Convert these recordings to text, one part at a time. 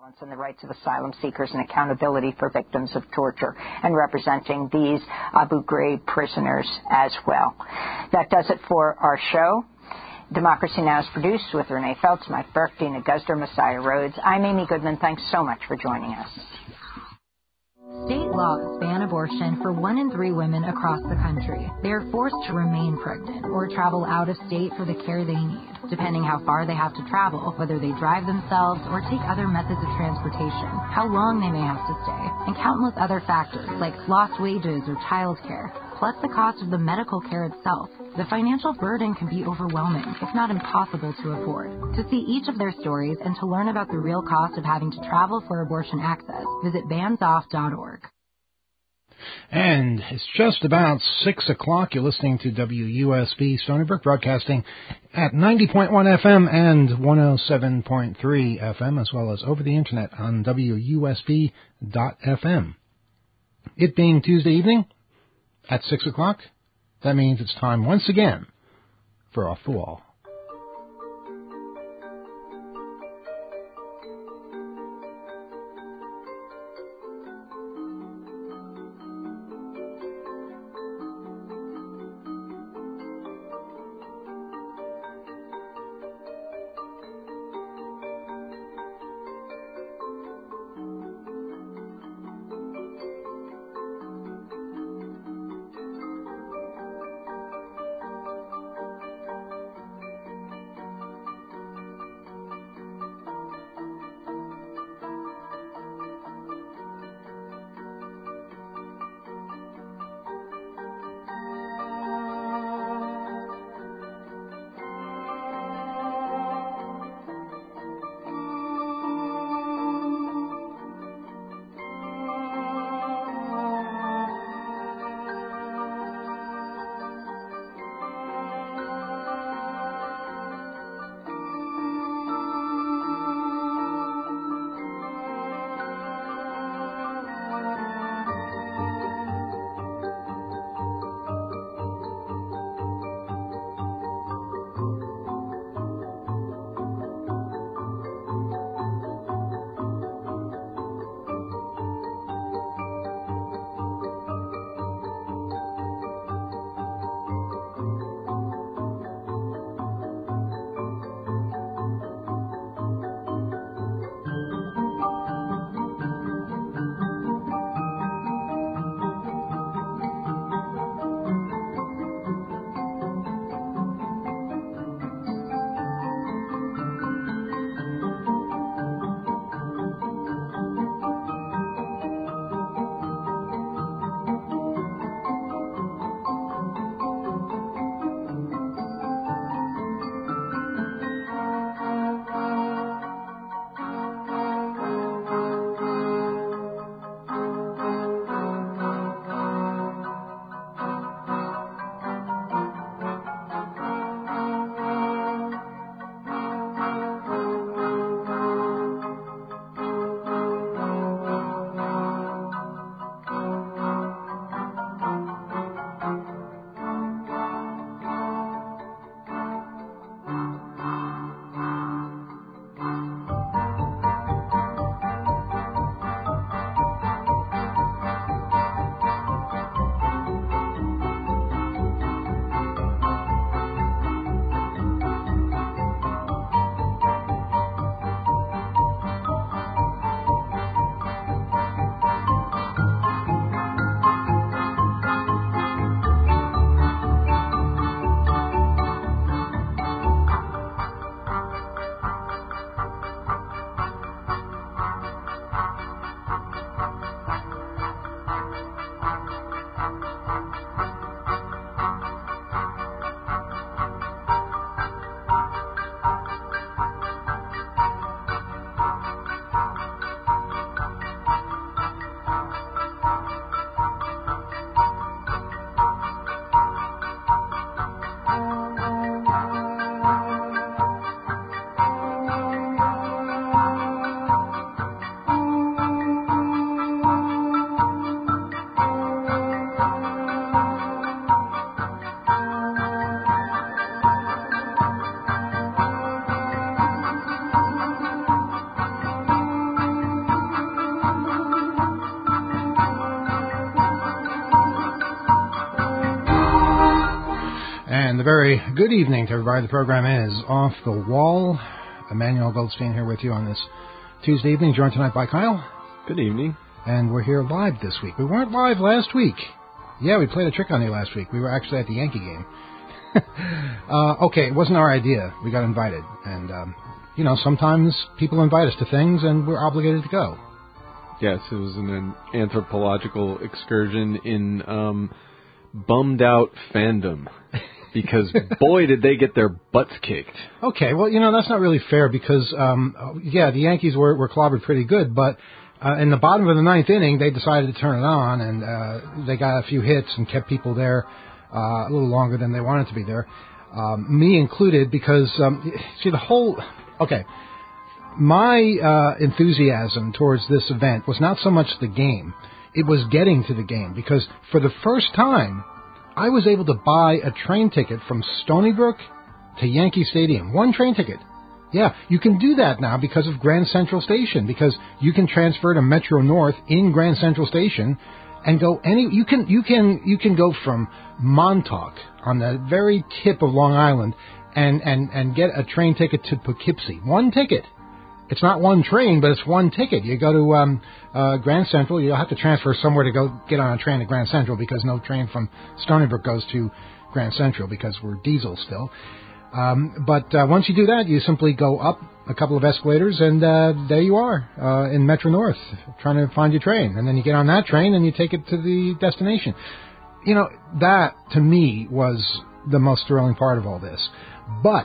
violence and the rights of asylum seekers and accountability for victims of torture, and representing these Abu Ghraib prisoners as well. That does it for our show. Democracy Now! Is produced with Renee Feltz, Mike Burke, Dina Guzder, Messiah Rhodes. I'm Amy Goodman. Thanks so much for joining us. State laws ban abortion for 1 in 3 women across the country. They are forced to remain pregnant or travel out of state for the care they need, depending how far they have to travel, whether they drive themselves or take other methods of transportation, how long they may have to stay, and countless other factors like lost wages or childcare, plus the cost of the medical care itself. The financial burden can be overwhelming, if not impossible to afford. To see each of their stories and to learn about the real cost of having to travel for abortion access, visit bandsoff.org. And it's just about 6 o'clock. You're listening to WUSB Stony Brook, broadcasting at 90.1 FM and 107.3 FM, as well as over the internet on WUSB.FM. It being Tuesday evening at 6 o'clock, that means it's time once again for Off the Wall. very good evening to everybody. The program is Off the Wall. Emmanuel Goldstein here with you on this Tuesday evening, joined tonight by Kyle. Good evening. And we're here live this week. We weren't live last week. Yeah, we played a trick on you last week. We were actually at the Yankee game. Okay, it wasn't our idea. We got invited. And, sometimes people invite us to things and we're obligated to go. Yes, it was an anthropological excursion in bummed out fandom. Because, boy, did they get their butts kicked. Okay, well, that's not really fair because, the Yankees were clobbered pretty good, but in the bottom of the ninth inning, they decided to turn it on, and they got a few hits and kept people there a little longer than they wanted to be there, me included, because, my enthusiasm towards this event was not so much the game, it was getting to the game, because for the first time, I was able to buy a train ticket from Stony Brook to Yankee Stadium. One train ticket. Yeah, you can do that now because of Grand Central Station, because you can transfer to Metro North in Grand Central Station and go you can go from Montauk on the very tip of Long Island and get a train ticket to Poughkeepsie. One ticket. It's not one train, but it's one ticket. You go to Grand Central. You'll have to transfer somewhere to go get on a train to Grand Central because no train from Stony Brook goes to Grand Central because we're diesel still. But once you do that, you simply go up a couple of escalators, and there you are in Metro North trying to find your train. And then you get on that train, and you take it to the destination. That, to me, was the most thrilling part of all this. But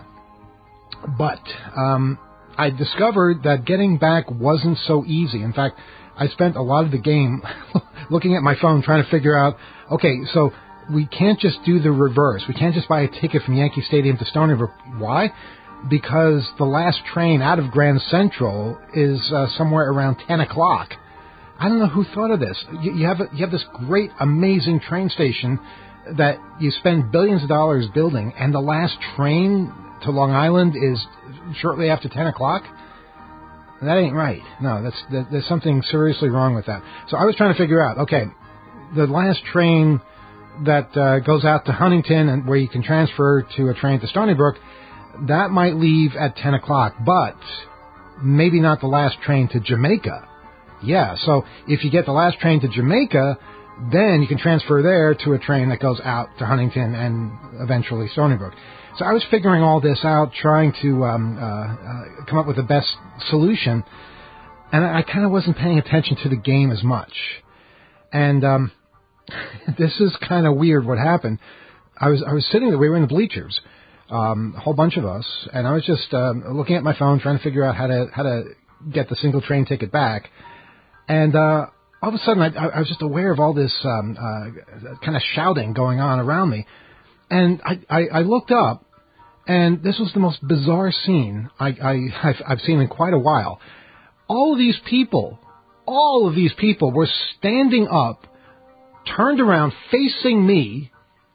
I discovered that getting back wasn't so easy. In fact, I spent a lot of the game looking at my phone trying to figure out, okay, so we can't just do the reverse. We can't just buy a ticket from Yankee Stadium to Stony Brook. Why? Because the last train out of Grand Central is somewhere around 10 o'clock. I don't know who thought of this. You have this great, amazing train station that you spend billions of dollars building, and the last train to Long Island is shortly after 10 o'clock? That ain't right. No, there's something seriously wrong with that. So I was trying to figure out, okay, the last train that goes out to Huntington and where you can transfer to a train to Stony Brook, that might leave at 10 o'clock, but maybe not the last train to Jamaica. Yeah, so if you get the last train to Jamaica, then you can transfer there to a train that goes out to Huntington and eventually Stony Brook. So I was figuring all this out, trying to come up with the best solution, and I kind of wasn't paying attention to the game as much. And this is kind of weird what happened. I was sitting there, we were in the bleachers, a whole bunch of us, and I was just looking at my phone, trying to figure out how to get the single train ticket back. And all of a sudden, I was just aware of all this kind of shouting going on around me. And I looked up, and this was the most bizarre scene I've seen in quite a while. All of these people were standing up, turned around, facing me,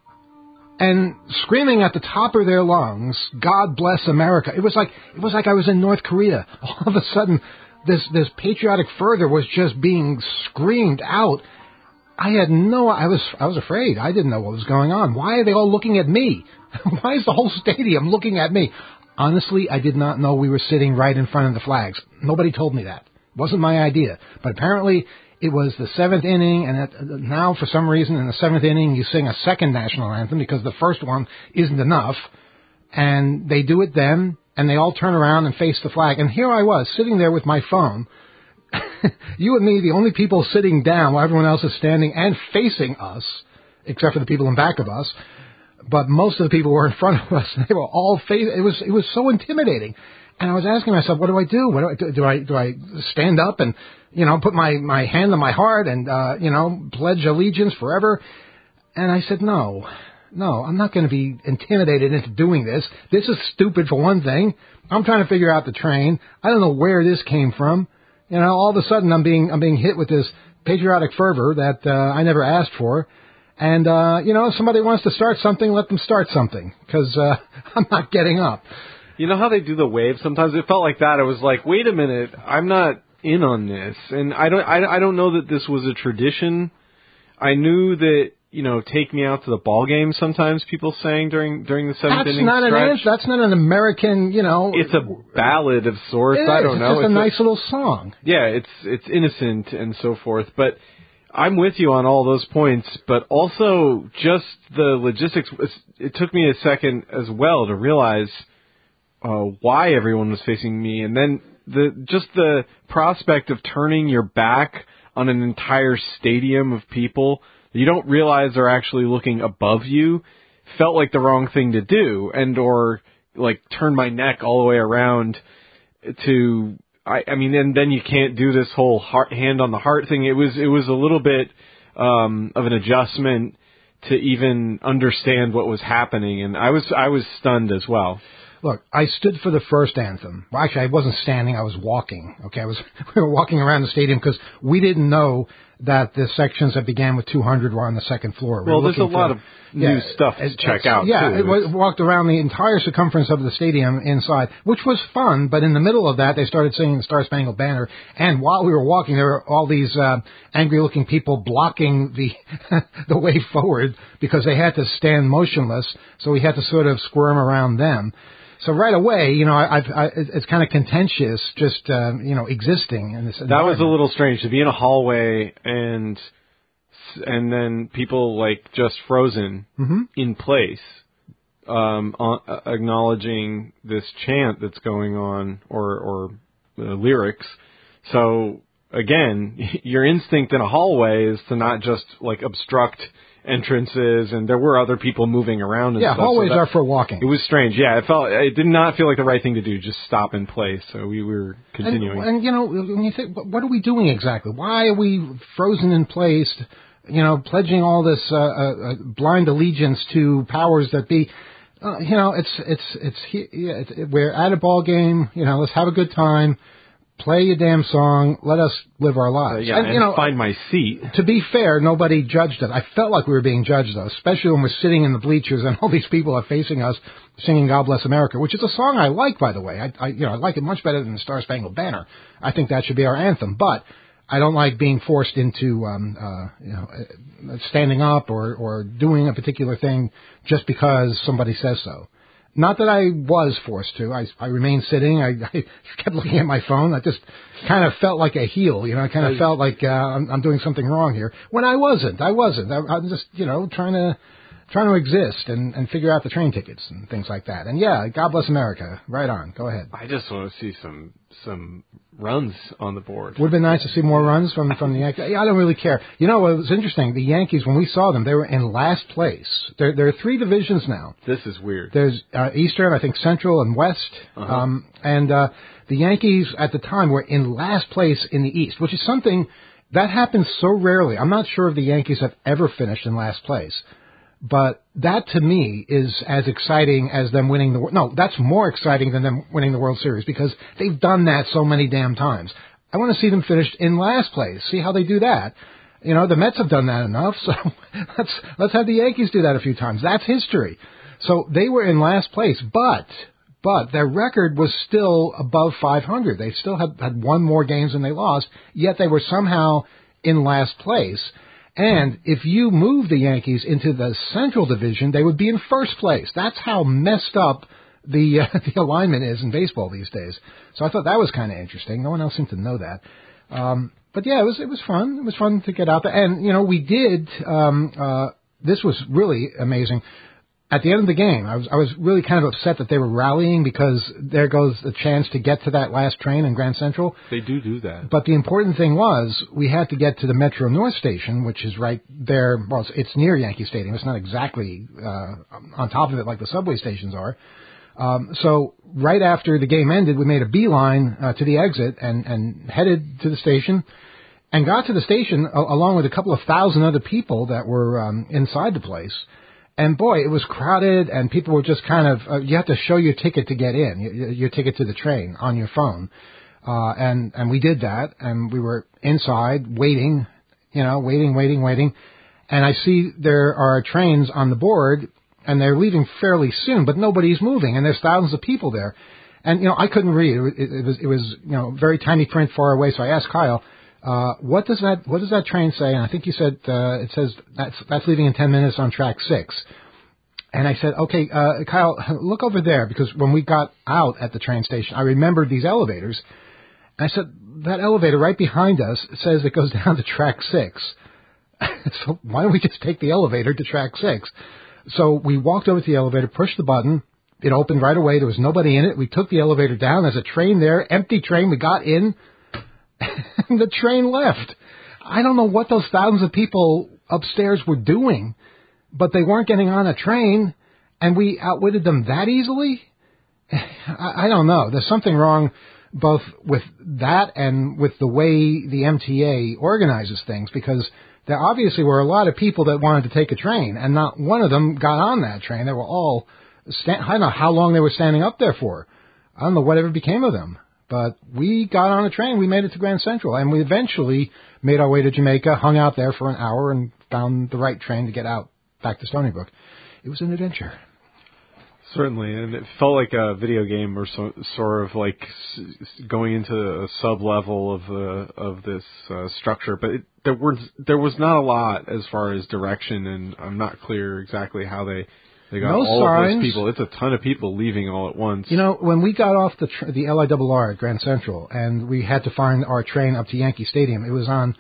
and screaming at the top of their lungs, "God bless America." It was like I was in North Korea. All of a sudden, this patriotic fervor was just being screamed out. I was afraid. I didn't know what was going on. Why are they all looking at me? Why is the whole stadium looking at me? Honestly, I did not know we were sitting right in front of the flags. Nobody told me that. It wasn't my idea. But apparently, it was the seventh inning, and now, for some reason, in the seventh inning, you sing a second national anthem because the first one isn't enough. And they do it then, and they all turn around and face the flag. And here I was, sitting there with my phone. You and me, the only people sitting down while everyone else is standing and facing us, except for the people in back of us. But most of the people were in front of us. They were all facing. It was so intimidating. And I was asking myself, what do I do? Do I stand up and, put my hand on my heart and, pledge allegiance forever? And I said, no, I'm not going to be intimidated into doing this. This is stupid for one thing. I'm trying to figure out the train. I don't know where this came from. All of a sudden I'm being hit with this patriotic fervor that I never asked for. And, if somebody wants to start something, let them start something, because I'm not getting up. You know how they do the wave? Sometimes it felt like that. It was like, wait a minute, I'm not in on this. And I don't know that this was a tradition. I knew that take me out to the ball game. Sometimes people sang during the seventh inning stretch. That's not an American, It's a ballad of sorts. I don't know. It's just a nice little song. Yeah, it's innocent and so forth. But I'm with you on all those points. But also just the logistics. It took me a second as well to realize why everyone was facing me, and then the prospect of turning your back on an entire stadium of people you don't realize are actually looking above you felt like the wrong thing to do, or like turn my neck all the way around to. And then you can't do this whole hand on the heart thing. It was a little bit of an adjustment to even understand what was happening, and I was stunned as well. Look, I stood for the first anthem. Well, actually, I wasn't standing. I was walking. Okay, we were walking around the stadium because we didn't know that the sections that began with 200 were on the second floor. Well, there's a lot of new stuff to check out, yeah, too. It walked around the entire circumference of the stadium inside, which was fun, but in the middle of that, they started singing the Star Spangled Banner, and while we were walking, there were all these angry-looking people blocking the way forward because they had to stand motionless, so we had to sort of squirm around them. So right away, it's kind of contentious just, existing in this environment. That was a little strange to be in a hallway and then people like just frozen in place, acknowledging this chant that's going on or lyrics. So again, your instinct in a hallway is to not just like obstruct entrances, and there were other people moving around and stuff. Yeah, hallways are for walking. It was strange. Yeah, it did not feel like the right thing to do, just stop in place. So we were continuing. And when you think, what are we doing exactly? Why are we frozen in place, pledging all this blind allegiance to powers that be? We're at a ball game, let's have a good time. Play your damn song. Let us live our lives. And find my seat. To be fair, nobody judged it. I felt like we were being judged, though, especially when we're sitting in the bleachers and all these people are facing us singing God Bless America, which is a song I like, by the way. I like it much better than the Star Spangled Banner. I think that should be our anthem. But I don't like being forced into standing up or doing a particular thing just because somebody says so. Not that I was forced to. I remained sitting. I kept looking at my phone. I just kind of felt like a heel. I kind of felt like I'm doing something wrong here. When I wasn't. I'm just, trying to exist and figure out the train tickets and things like that. And yeah, God Bless America. Right on. Go ahead. I just want to see some runs on the board. Would have been nice to see more runs from the Yankees. I don't really care. It was interesting. The Yankees, when we saw them, they were in last place. There are three divisions now. This is weird. There's Eastern, I think Central, and West. The Yankees at the time were in last place in the East, which is something that happens so rarely. I'm not sure if the Yankees have ever finished in last place. But that, to me, is as exciting as them winning that's more exciting than them winning the World Series because they've done that so many damn times. I want to see them finished in last place, see how they do that. The Mets have done that enough, so let's have the Yankees do that a few times. That's history. So they were in last place, but their record was still above 500. They still had won more games than they lost, yet they were somehow in last place. And if you move the Yankees into the Central Division, they would be in first place. That's how messed up the alignment is in baseball these days. So I thought that was kind of interesting. No one else seemed to know that. But yeah, it was fun. It was fun to get out there. And, we did, this was really amazing. At the end of the game, I was really kind of upset that they were rallying because there goes the chance to get to that last train in Grand Central. They do that. But the important thing was we had to get to the Metro North Station, which is right there. Well, it's near Yankee Stadium. It's not exactly on top of it like the subway stations are. So right after the game ended, we made a beeline to the exit and headed to the station and got to the station along with a couple of thousand other people that were inside the place. And boy, it was crowded, and people were just kind of, you have to show your ticket to get in, your ticket to the train on your phone. And we did that, and we were inside waiting. And I see there are trains on the board, and they're leaving fairly soon, but nobody's moving, and there's thousands of people there. And, I couldn't read. It was very tiny print far away, so I asked Kyle, What does that train say? And I think you said it says that's leaving in 10 minutes on track 6. And I said, okay, Kyle, look over there, because when we got out at the train station, I remembered these elevators. And I said, that elevator right behind us says it goes down to track 6. So why don't we just take the elevator to track 6? So we walked over to the elevator, pushed the button. It opened right away. There was nobody in it. We took the elevator down. There's a train there, empty train. We got in, and the train left. I don't know what those thousands of people upstairs were doing, but they weren't getting on a train, and we outwitted them that easily? I don't know. There's something wrong both with that and with the way the MTA organizes things, because there obviously were a lot of people that wanted to take a train, and not one of them got on that train. They were all, I don't know how long they were standing up there for. I don't know whatever became of them. But we got on a train. We made it to Grand Central, and we eventually made our way to Jamaica, hung out there for an hour, and found the right train to get out back to Stony Brook. It was an adventure. Certainly, and it felt like a video game, or sort of like going into a sub-level of this structure. But there was not a lot as far as direction, and I'm not clear exactly how they got all of those people. It's a ton of people leaving all at once. You know, when we got off the LIRR at Grand Central, and we had to find our train up to Yankee Stadium, it was on,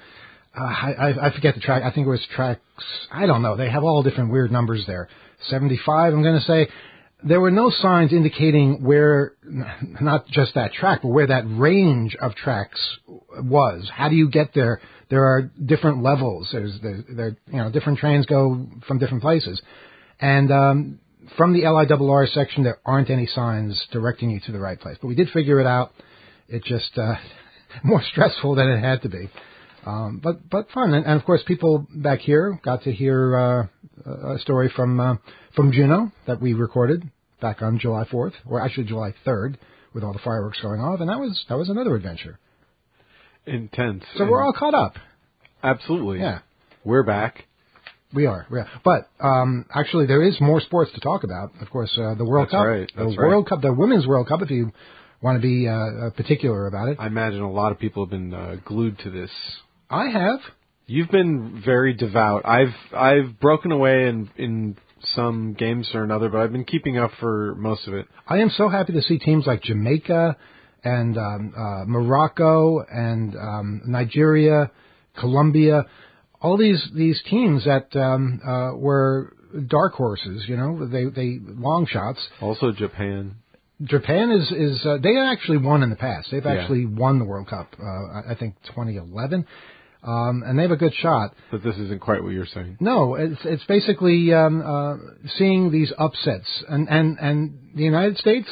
I forget the track. I think it was tracks, I don't know. They have all different weird numbers there. 75, I'm going to say. There were no signs indicating where, not just that track, but where that range of tracks was. How do you get there? There are different levels. There, different trains go from different places. And from the LIRR section, there aren't any signs directing you to the right place. But we did figure it out. It just more stressful than it had to be. But fun. And of course, people back here got to hear a story from Juneau that we recorded back on July 4th, or actually July 3rd, with all the fireworks going off. And that was another adventure. Intense. So we're all caught up. Absolutely. Yeah. We're back. We are. But actually, there is more sports to talk about. Of course, the World Cup. Right. That's the World Cup, the Women's World Cup, if you want to be particular about it. I imagine a lot of people have been glued to this. I have. You've been very devout. I've broken away in some games or another, but I've been keeping up for most of it. I am so happy to see teams like Jamaica and Morocco and Nigeria, Colombia, all these teams that were dark horses, they long shots. Also Japan. Japan is they actually won in the past. They've actually won the World Cup, I think 2011. And they have a good shot. But this isn't quite what you're saying. No, it's basically seeing these upsets. And the United States,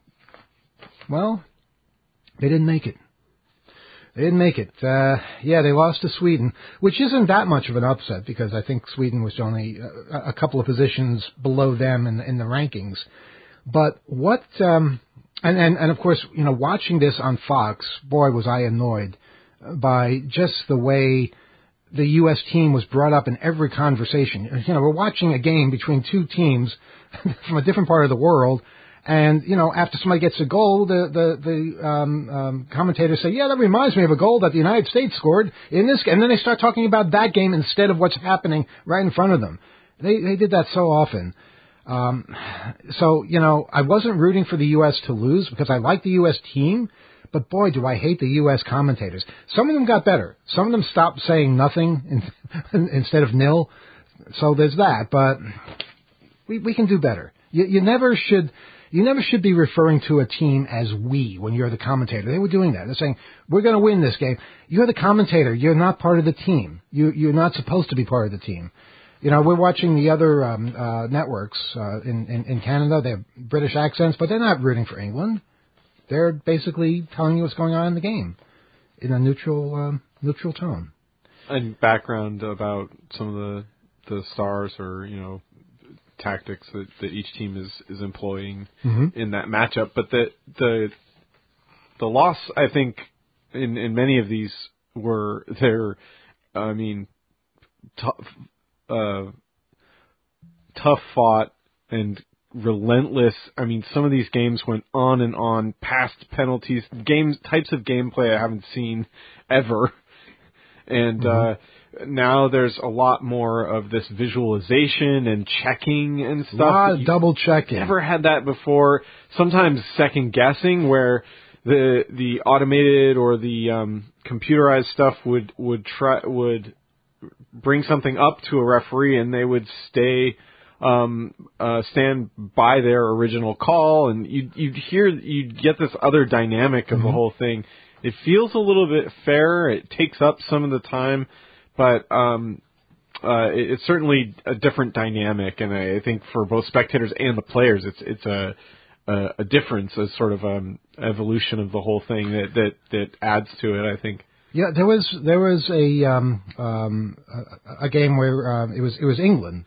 well, they didn't make it. They didn't make it. They lost to Sweden, which isn't that much of an upset, because I think Sweden was only a couple of positions below them in the rankings. But what, and of course, watching this on Fox, boy, was I annoyed by just the way the U.S. team was brought up in every conversation. We're watching a game between two teams from a different part of the world, and, after somebody gets a goal, the commentators say, yeah, that reminds me of a goal that the United States scored in this game. And then they start talking about that game instead of what's happening right in front of them. They did that so often. So, I wasn't rooting for the U.S. to lose because I like the U.S. team. But boy, do I hate the U.S. commentators. Some of them got better. Some of them stopped saying nothing instead of nil. So there's that. But we can do better. You never should be referring to a team as we when you're the commentator. They were doing that. They're saying, we're going to win this game. You're the commentator. You're not part of the team. You're not supposed to be part of the team. We're watching the other networks in Canada. They have British accents, but they're not rooting for England. They're basically telling you what's going on in the game in a neutral tone. And background about some of the stars or, tactics that each team is employing in that matchup. But the loss, I think, in many of these were tough fought and relentless. Some of these games went on and on past penalties, types of gameplay I haven't seen ever. And now there's a lot more of this visualization and checking and stuff. A lot of double checking. Never had that before. Sometimes second guessing, where the automated or the computerized stuff would bring something up to a referee, and they would stand by their original call, and you'd get this other dynamic of the whole thing. It feels a little bit fairer. It takes up some of the time, but it's certainly a different dynamic, and I think for both spectators and the players, it's a difference, a sort of evolution of the whole thing that adds to it, I think. Yeah, there was a game where it was England,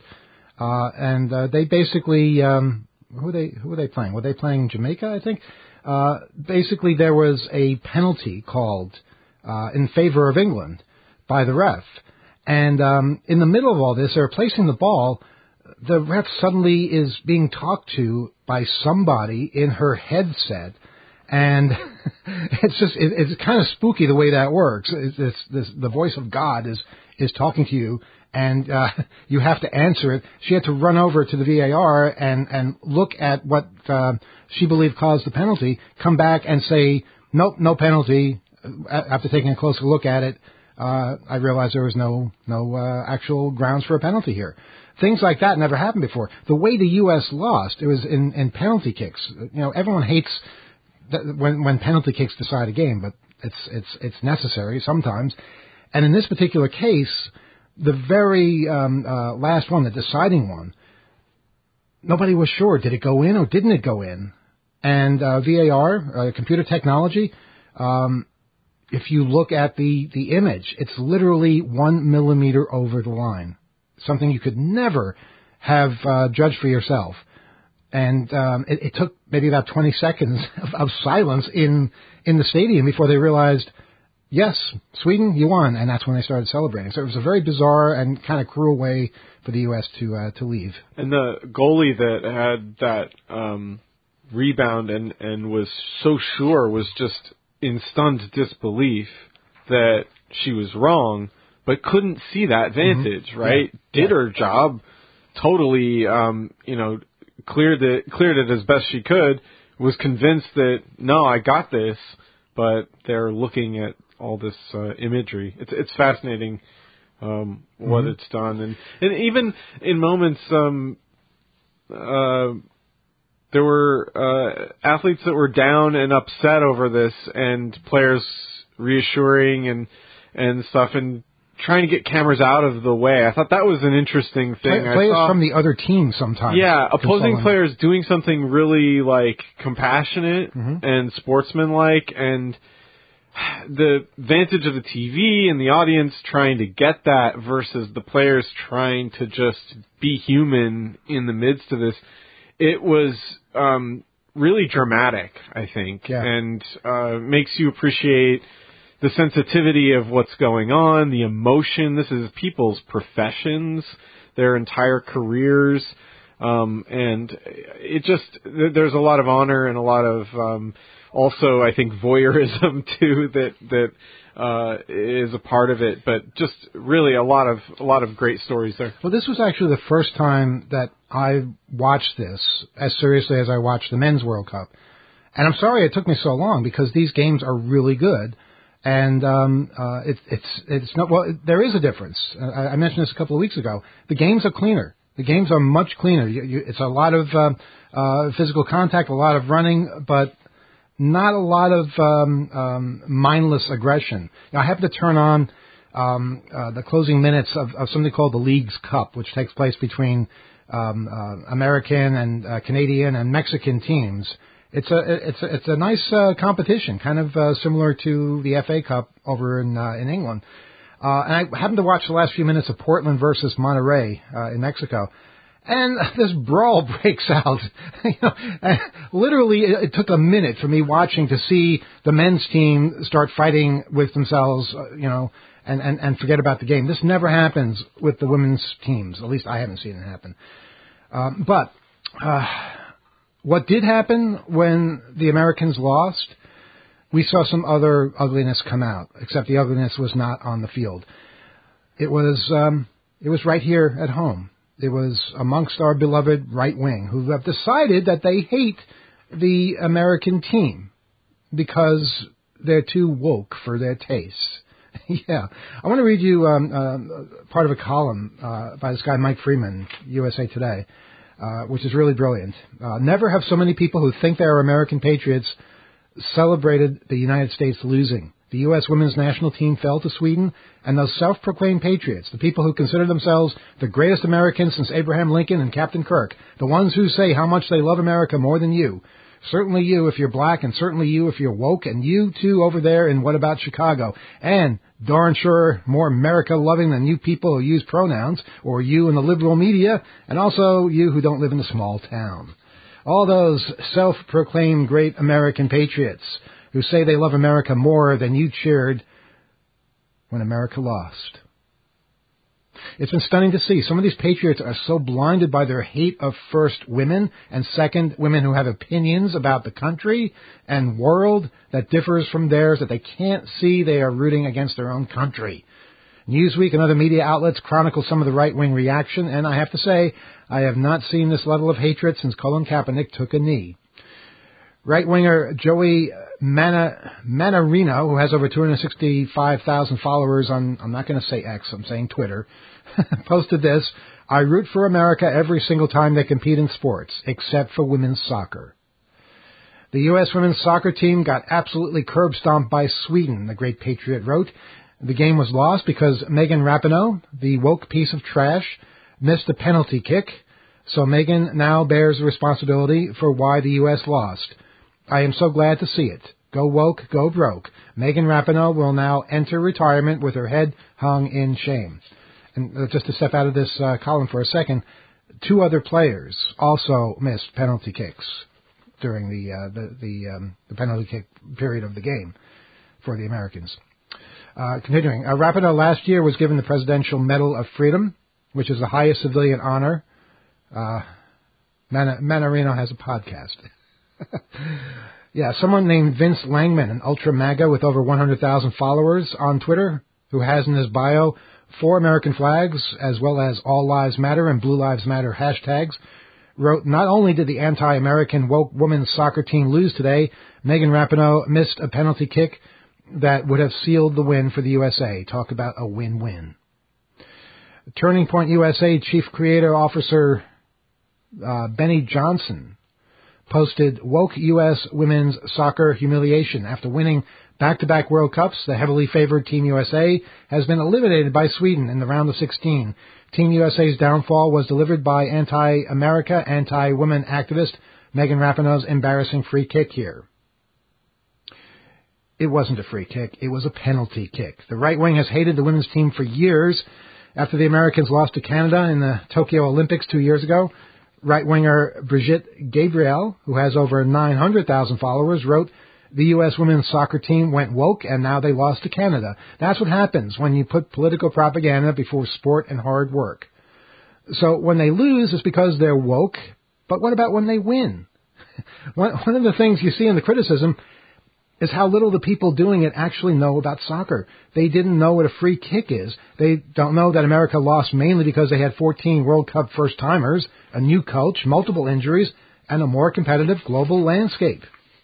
and they basically who were they playing? Were they playing Jamaica? I think. Basically, there was a penalty called in favor of England by the ref, and in the middle of all this, they're placing the ball. The ref suddenly is being talked to by somebody in her headset. And it's kind of spooky the way that works. The voice of God is talking to you, and you have to answer it. She had to run over to the VAR and look at what she believed caused the penalty, come back and say, nope, no penalty. After taking a closer look at it, I realized there was no actual grounds for a penalty here. Things like that never happened before. The way the U.S. lost, it was in penalty kicks. You know, everyone hates when penalty kicks decide a game, but it's necessary sometimes. And in this particular case, the very last one, the deciding one, nobody was sure, did it go in or didn't it go in? And VAR, computer technology, if you look at the image, it's literally 1 millimeter over the line, something you could never have judged for yourself. And it took maybe about 20 seconds of silence in the stadium before they realized, yes, Sweden, you won, and that's when they started celebrating. So it was a very bizarre and kind of cruel way for the U.S. to leave. And the goalie that had that rebound and was so sure was just in stunned disbelief that she was wrong, but couldn't see that vantage, right? Yeah. Did her job totally, cleared it as best she could, was convinced that, no, I got this, but they're looking at all this imagery. It's fascinating what it's done. And even in moments, there were athletes that were down and upset over this, and players reassuring and stuff, and trying to get cameras out of the way. I thought that was an interesting thing. Players from the other team sometimes. Yeah, opposing players doing something really compassionate and sportsmanlike, and the vantage of the TV and the audience trying to get that versus the players trying to just be human in the midst of this. It was really dramatic, I think, and makes you appreciate the sensitivity of what's going on, the emotion. This is people's professions, their entire careers, and it just, there's a lot of honor and a lot of also, I think, voyeurism too that is a part of it. But just really a lot of great stories there. Well, this was actually the first time that I watched this as seriously as I watched the Men's World Cup, and I'm sorry it took me so long because these games are really good. And it's not, well, there is a difference. I mentioned this a couple of weeks ago. The games are cleaner. The games are much cleaner. It's a lot of physical contact, a lot of running, but not a lot of mindless aggression. Now, I happened to turn on the closing minutes of something called the Leagues Cup, which takes place between American and Canadian and Mexican teams. It's a nice competition, kind of similar to the FA Cup over in England. And I happened to watch the last few minutes of Portland versus Monterrey in Mexico, and this brawl breaks out. Literally, it took a minute for me watching to see the men's team start fighting with themselves, and forget about the game. This never happens with the women's teams. At least I haven't seen it happen. But what did happen when the Americans lost? we saw some other ugliness come out, except the ugliness was not on the field. It was right here at home. It was amongst our beloved right wing who have decided that they hate the American team because they're too woke for their tastes. Yeah. I want to read you part of a column by this guy, Mike Freeman, USA Today, which is really brilliant. Never have so many people who think they are American patriots celebrated the United States losing. The U.S. women's national team fell to Sweden, and those self-proclaimed patriots, the people who consider themselves the greatest Americans since Abraham Lincoln and Captain Kirk, the ones who say how much they love America more than you, certainly you if you're black, and certainly you if you're woke, and you too over there in What About Chicago, and darn sure more America-loving than you people who use pronouns, or you in the liberal media, and also you who don't live in a small town. All those self-proclaimed great American patriots who say they love America more than you cheered when America lost. It's been stunning to see. Some of these patriots are so blinded by their hate of, first, women, and second, women who have opinions about the country and world that differs from theirs that they can't see they are rooting against their own country. Newsweek and other media outlets chronicle some of the right-wing reaction, and I have to say, I have not seen this level of hatred since Colin Kaepernick took a knee. Right-winger Joey Manarino, who has over 265,000 followers on, I'm not going to say X, I'm saying Twitter, posted this: I root for America every single time they compete in sports, except for women's soccer. The U.S. women's soccer team got absolutely curb-stomped by Sweden, the great patriot wrote. The game was lost because Megan Rapinoe, the woke piece of trash, missed a penalty kick, so Megan now bears the responsibility for why the U.S. lost. I am so glad to see it. Go woke, go broke. Megan Rapinoe will now enter retirement with her head hung in shame. And just to step out of this column for a second, two other players also missed penalty kicks during the penalty kick period of the game for the Americans. Continuing, Rapinoe last year was given the Presidential Medal of Freedom, which is the highest civilian honor. Manarino has a podcast. Yeah, someone named Vince Langman, an ultra MAGA with over 100,000 followers on Twitter, who has in his bio 4 American flags as well as All Lives Matter and Blue Lives Matter hashtags, wrote, not only did the anti-American woke women's soccer team lose today, Megan Rapinoe missed a penalty kick that would have sealed the win for the USA. Talk about a win-win. Turning Point USA Chief Creative Officer Benny Johnson posted woke U.S. women's soccer humiliation. After winning back-to-back World Cups, the heavily favored Team USA has been eliminated by Sweden in the round of 16. Team USA's downfall was delivered by anti-America, anti-women activist Megan Rapinoe's embarrassing free kick here. It wasn't a free kick. It was a penalty kick. The right wing has hated the women's team for years. After the Americans lost to Canada in the Tokyo Olympics 2 years ago, right-winger Brigitte Gabriel, who has over 900,000 followers, wrote, the U.S. women's soccer team went woke and now they lost to Canada. That's what happens when you put political propaganda before sport and hard work. So when they lose, it's because they're woke. But what about when they win? One of the things you see in the criticism is how little the people doing it actually know about soccer. They didn't know what a free kick is. They don't know that America lost mainly because they had 14 World Cup first-timers, a new coach, multiple injuries, and a more competitive global landscape.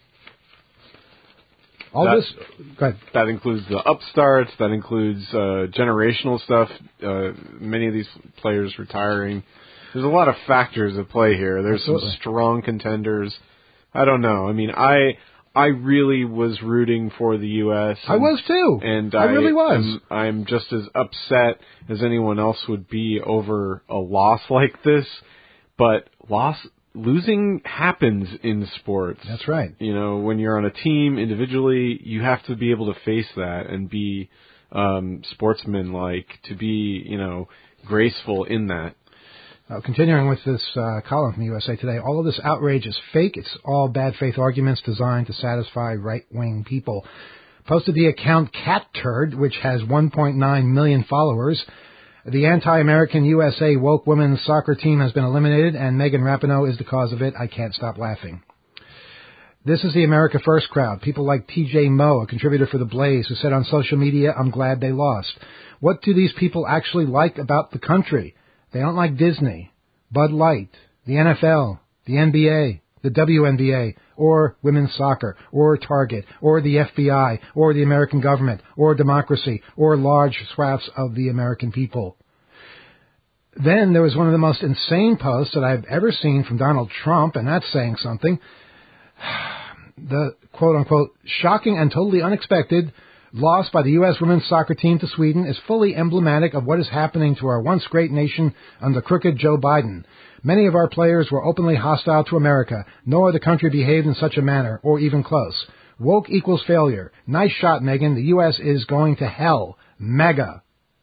That includes the upstarts. That includes generational stuff. Many of these players retiring. There's a lot of factors at play here. There's Absolutely. Some strong contenders. I don't know. I mean, I really was rooting for the U.S. I was too. And I really was. I'm just as upset as anyone else would be over a loss like this. But losing happens in sports. That's right. You know, when you're on a team individually, you have to be able to face that and be sportsmanlike, to be, graceful in that. Continuing with this column from USA Today, all of this outrage is fake. It's all bad faith arguments designed to satisfy right-wing people. Posted the account Cat Turd, which has 1.9 million followers. The anti-American USA woke women's soccer team has been eliminated, and Megan Rapinoe is the cause of it. I can't stop laughing. This is the America First crowd. People like T.J. Moe, a contributor for The Blaze, who said on social media, I'm glad they lost. What do these people actually like about the country? They don't like Disney, Bud Light, the NFL, the NBA, the WNBA, or women's soccer, or Target, or the FBI, or the American government, or democracy, or large swaths of the American people. Then there was one of the most insane posts that I've ever seen from Donald Trump, and that's saying something. The quote-unquote shocking and totally unexpected loss by the U.S. women's soccer team to Sweden is fully emblematic of what is happening to our once great nation under crooked Joe Biden. Many of our players were openly hostile to America, nor the country behaved in such a manner, or even close. Woke equals failure. Nice shot, Megan. The U.S. is going to hell. Mega.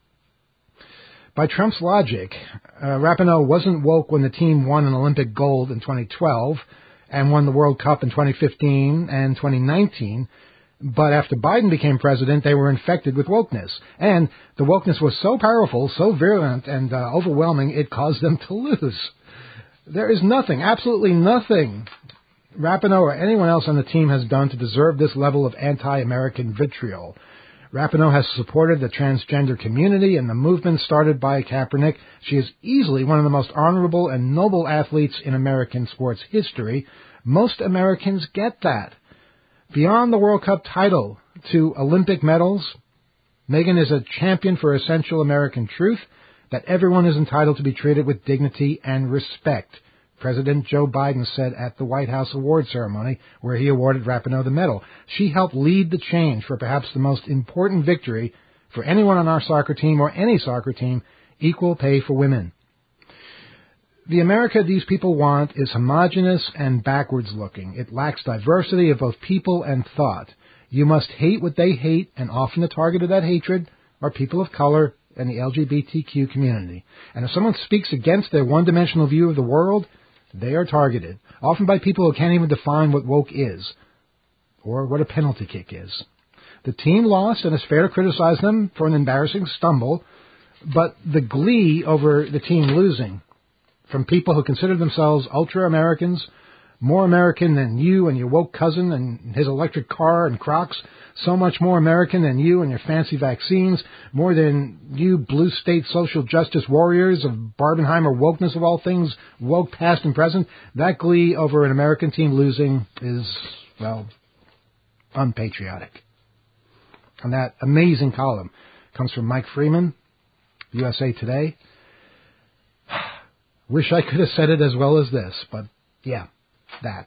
By Trump's logic, Rapinoe wasn't woke when the team won an Olympic gold in 2012 and won the World Cup in 2015 and 2019, but after Biden became president, they were infected with wokeness. And the wokeness was so powerful, so virulent and overwhelming, it caused them to lose. There is nothing, absolutely nothing, Rapinoe or anyone else on the team has done to deserve this level of anti-American vitriol. Rapinoe has supported the transgender community and the movement started by Kaepernick. She is easily one of the most honorable and noble athletes in American sports history. Most Americans get that. Beyond the World Cup title to Olympic medals, Megan is a champion for essential American truth that everyone is entitled to be treated with dignity and respect. President Joe Biden said at the White House award ceremony where he awarded Rapinoe the medal. She helped lead the change for perhaps the most important victory for anyone on our soccer team or any soccer team, equal pay for women. The America these people want is homogeneous and backwards looking. It lacks diversity of both people and thought. You must hate what they hate, and often the target of that hatred are people of color and the LGBTQ community. And if someone speaks against their one-dimensional view of the world, they are targeted, often by people who can't even define what woke is or what a penalty kick is. The team lost, and it's fair to criticize them for an embarrassing stumble, but the glee over the team losing from people who consider themselves ultra-Americans, more American than you and your woke cousin and his electric car and Crocs, so much more American than you and your fancy vaccines, more than you blue state social justice warriors of Barbenheimer wokeness of all things, woke past and present. That glee over an American team losing is, well, unpatriotic. And that amazing column comes from Mike Freeman, USA Today. Wish I could have said it as well as this, but yeah, that.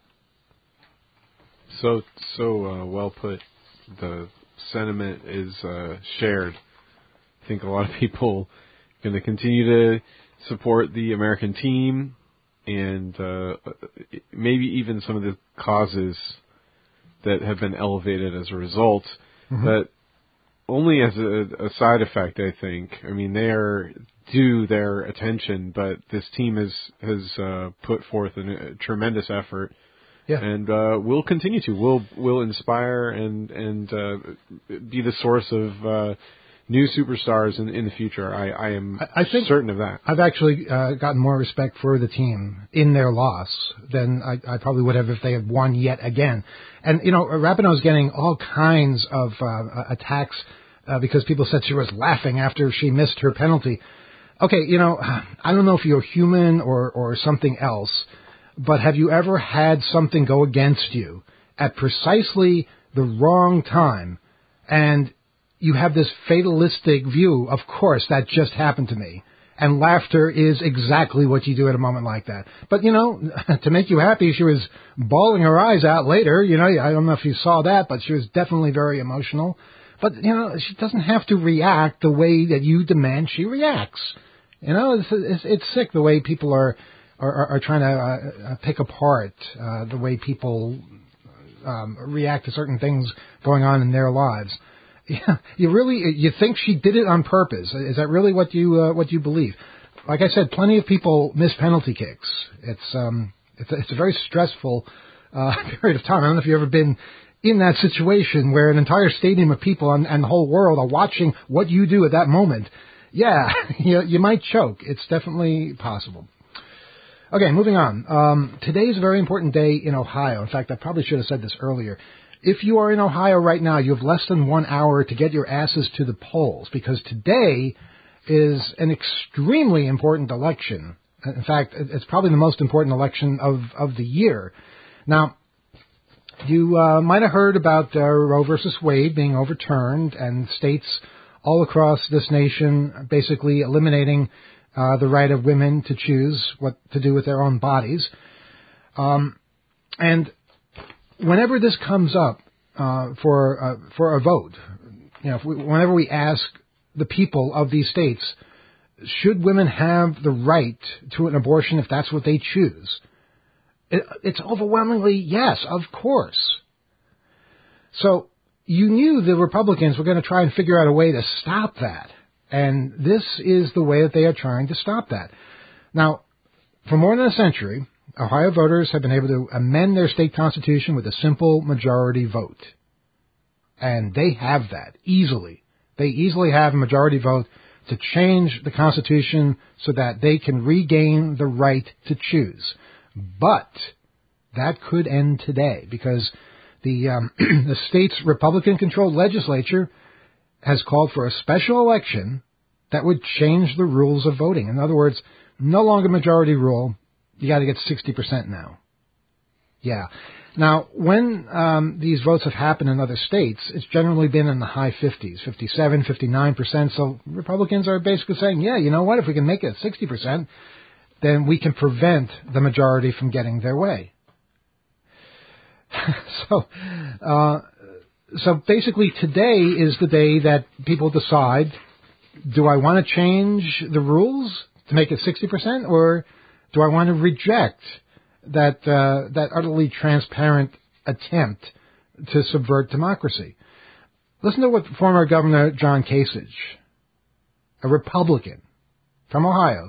So well put. The sentiment is shared. I think a lot of people are going to continue to support the American team and maybe even some of the causes that have been elevated as a result. Mm-hmm. But only as a side effect, I think. I mean, they are due their attention, but this team has put forth a tremendous effort. Yeah. And we'll continue to. We'll inspire and be the source of new superstars in the future. I think certain of that. I've actually gotten more respect for the team in their loss than I probably would have if they had won yet again. And, you know, Rapinoe's getting all kinds of attacks because people said she was laughing after she missed her penalty. Okay, you know, I don't know if you're human or something else, but have you ever had something go against you at precisely the wrong time, and you have this fatalistic view, of course, that just happened to me, and laughter is exactly what you do at a moment like that. But, you know, to make you happy, she was bawling her eyes out later. You know, I don't know if you saw that, but she was definitely very emotional. But, you know, she doesn't have to react the way that you demand she reacts. You know, it's sick the way people are trying to pick apart the way people react to certain things going on in their lives. Yeah, you think she did it on purpose? Is that really what you believe? Like I said, plenty of people miss penalty kicks. It's a very stressful period of time. I don't know if you've ever been in that situation where an entire stadium of people and the whole world are watching what you do at that moment. Yeah, you might choke. It's definitely possible. Okay, moving on. Today is a very important day in Ohio. In fact, I probably should have said this earlier. If you are in Ohio right now, you have less than 1 hour to get your asses to the polls, because today is an extremely important election. In fact, it's probably the most important election of the year. Now, you might have heard about Roe versus Wade being overturned and states all across this nation basically eliminating the right of women to choose what to do with their own bodies. And whenever this comes up for a vote, whenever we ask the people of these states, should women have the right to an abortion if that's what they choose? It's overwhelmingly yes, of course. So you knew the Republicans were going to try and figure out a way to stop that. And this is the way that they are trying to stop that. Now, for more than a century, Ohio voters have been able to amend their state constitution with a simple majority vote. And they have that easily. They easily have a majority vote to change the Constitution so that they can regain the right to choose. But that could end today because the state's Republican-controlled legislature has called for a special election that would change the rules of voting. In other words, no longer majority rule. You got to get 60% now. Yeah. Now, when these votes have happened in other states, it's generally been in the high 50s, 57, 59%. So Republicans are basically saying, yeah, you know what? If we can make it 60%, then we can prevent the majority from getting their way. So basically today is the day that people decide, do I want to change the rules to make it 60%, or do I want to reject that utterly transparent attempt to subvert democracy? Listen to what former Governor John Kasich, a Republican from Ohio,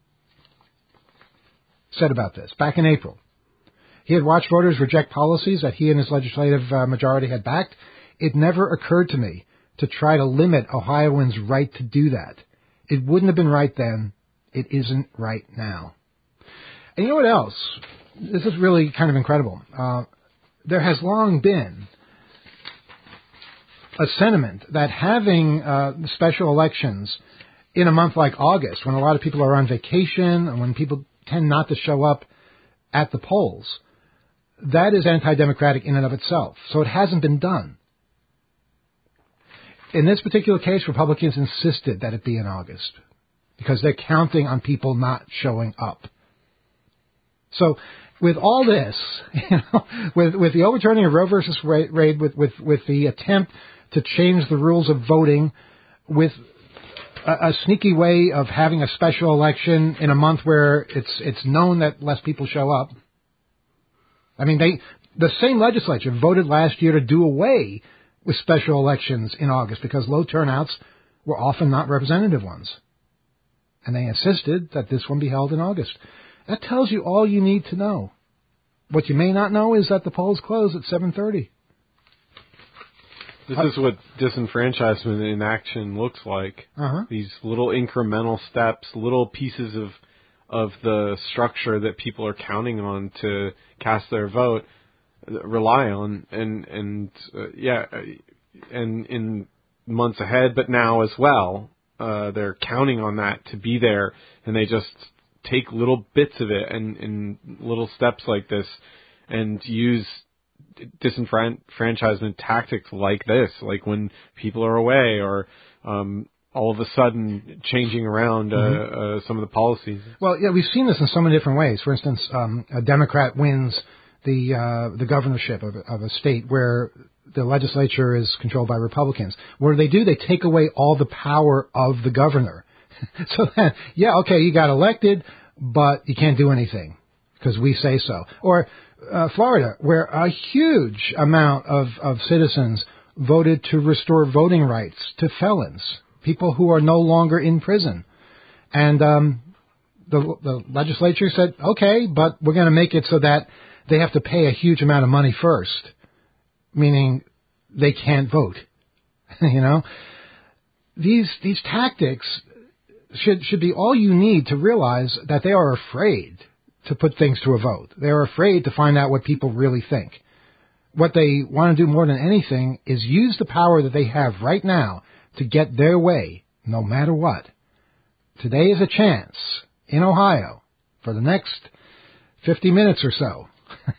said about this back in April. He had watched voters reject policies that he and his legislative majority had backed. It never occurred to me to try to limit Ohioans' right to do that. It wouldn't have been right then. It isn't right now. And you know what else? This is really kind of incredible. There has long been a sentiment that having special elections in a month like August, when a lot of people are on vacation and when people tend not to show up at the polls, that is anti-democratic in and of itself. So it hasn't been done. In this particular case, Republicans insisted that it be in August because they're counting on people not showing up. So with all this, with the overturning of Roe versus Wade, with the attempt to change the rules of voting, with a sneaky way of having a special election in a month where it's known that less people show up. I mean, the same legislature voted last year to do away with special elections in August because low turnouts were often not representative ones. And they insisted that this one be held in August. That tells you all you need to know. What you may not know is that the polls close at 7:30. This is what disenfranchisement in action looks like. These little incremental steps, little pieces of the structure that people are counting on to cast their vote rely on, and in months ahead, but now as well, they're counting on that to be there, and they just take little bits of it and in little steps like this and use disenfranchisement tactics like this, like when people are away or all of a sudden changing around some of the policies. Well, yeah, we've seen this in so many different ways. For instance, a Democrat wins the governorship of a state where the legislature is controlled by Republicans. What do? They take away all the power of the governor. So then, yeah, okay, you got elected, but you can't do anything because we say so. Or Florida, where a huge amount of citizens voted to restore voting rights to felons, people who are no longer in prison. And the legislature said, okay, but we're going to make it so that they have to pay a huge amount of money first, meaning they can't vote. You know, these tactics should be all you need to realize that they are afraid to put things to a vote. They're afraid to find out what people really think. What they want to do more than anything is use the power that they have right now to get their way, no matter what. Today is a chance in Ohio for the next 50 minutes or so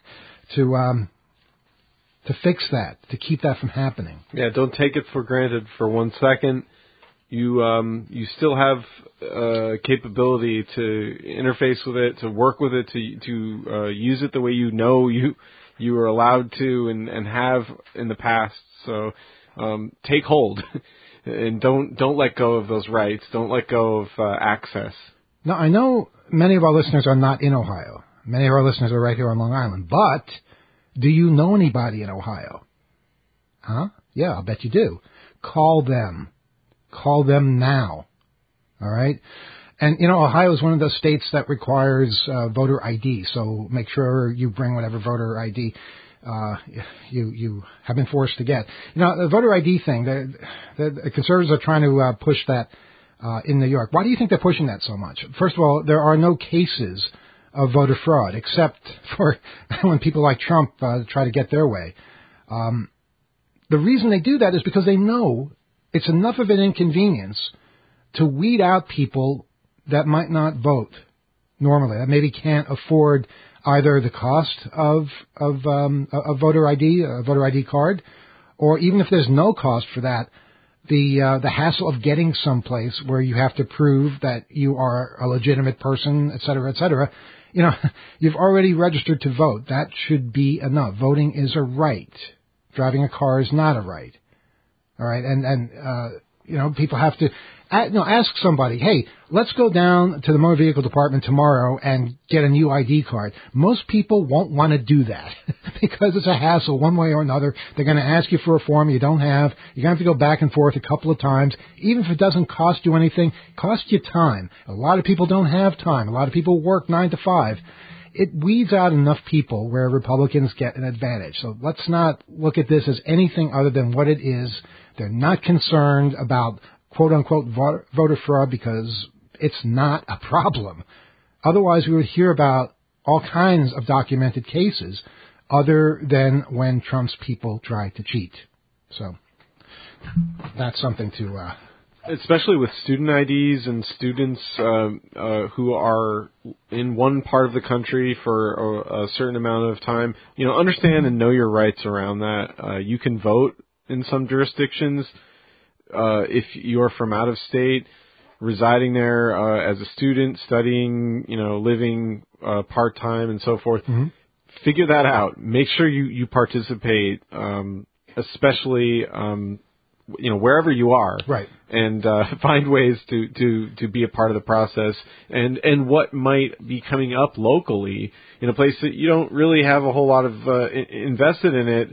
to fix that, to keep that from happening. Yeah, don't take it for granted for 1 second. You still have capability to interface with it, to work with it, to use it the way you are allowed to and have in the past. So take hold and don't let go of those rights. Don't let go of access. Now, I know many of our listeners are not in Ohio. Many of our listeners are right here on Long Island. But do you know anybody in Ohio? Huh? Yeah, I'll bet you do. Call them. Call them now. All right? And, Ohio is one of those states that requires voter ID, so make sure you bring whatever voter ID you have been forced to get. The voter ID thing, the conservatives are trying to push that in New York. Why do you think they're pushing that so much? First of all, there are no cases of voter fraud, except for when people like Trump try to get their way. The reason they do that is because they know it's enough of an inconvenience to weed out people that might not vote normally, that maybe can't afford either the cost of a voter ID card, or even if there's no cost for that, the hassle of getting someplace where you have to prove that you are a legitimate person, et cetera, et cetera. You've already registered to vote. That should be enough. Voting is a right. Driving a car is not a right. All right, and people have to ask somebody, hey, let's go down to the motor vehicle department tomorrow and get a new ID card. Most people won't want to do that because it's a hassle one way or another. They're going to ask you for a form you don't have. You're going to have to go back and forth a couple of times. Even if it doesn't cost you anything, it costs you time. A lot of people don't have time. A lot of people work 9 to 5. It weeds out enough people where Republicans get an advantage. So let's not look at this as anything other than what it is. They're not concerned about quote-unquote voter fraud because it's not a problem. Otherwise, we would hear about all kinds of documented cases other than when Trump's people try to cheat. So that's something to... Especially with student IDs and students who are in one part of the country for a certain amount of time, understand and know your rights around that. You can vote in some jurisdictions if you're from out of state, residing there as a student, studying, living part-time and so forth. Mm-hmm. Figure that out. Make sure you participate, especially wherever you are, right? And find ways to be a part of the process, and what might be coming up locally in a place that you don't really have a whole lot of invested in it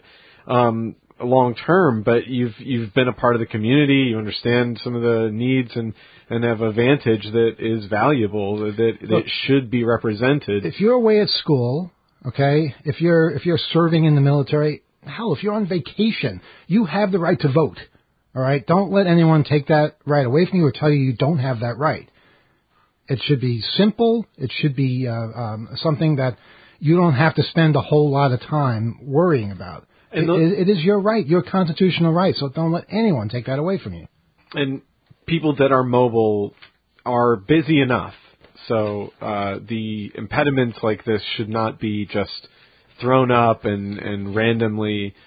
long term, but you've been a part of the community, you understand some of the needs and have a vantage that is valuable, that should be represented. If you're away at school, okay, if you're serving in the military, hell, if you're on vacation, you have the right to vote. All right, don't let anyone take that right away from you or tell you don't have that right. It should be simple. It should be something that you don't have to spend a whole lot of time worrying about. It is your right, your constitutional right, so don't let anyone take that away from you. And people that are mobile are busy enough, so the impediments like this should not be just thrown up and randomly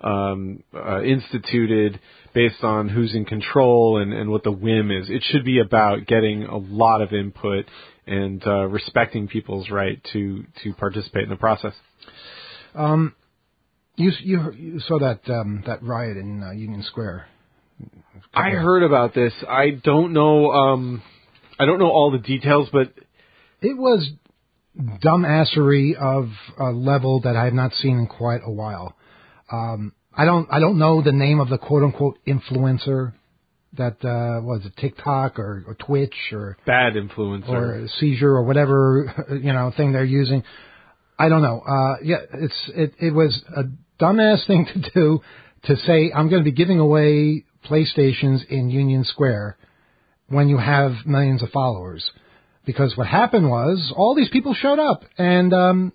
instituted based on who's in control and what the whim is. It should be about getting a lot of input and respecting people's right to participate in the process. You saw that riot in Union Square. I heard about this. I don't know all the details, but it was dumbassery of a level that I have not seen in quite a while. I don't know the name of the quote unquote influencer that was it TikTok or Twitch or bad influencer or Seizure or whatever thing they're using. I don't know. It was a dumbass thing to do, to say I'm going to be giving away PlayStations in Union Square when you have millions of followers. Because what happened was all these people showed up, and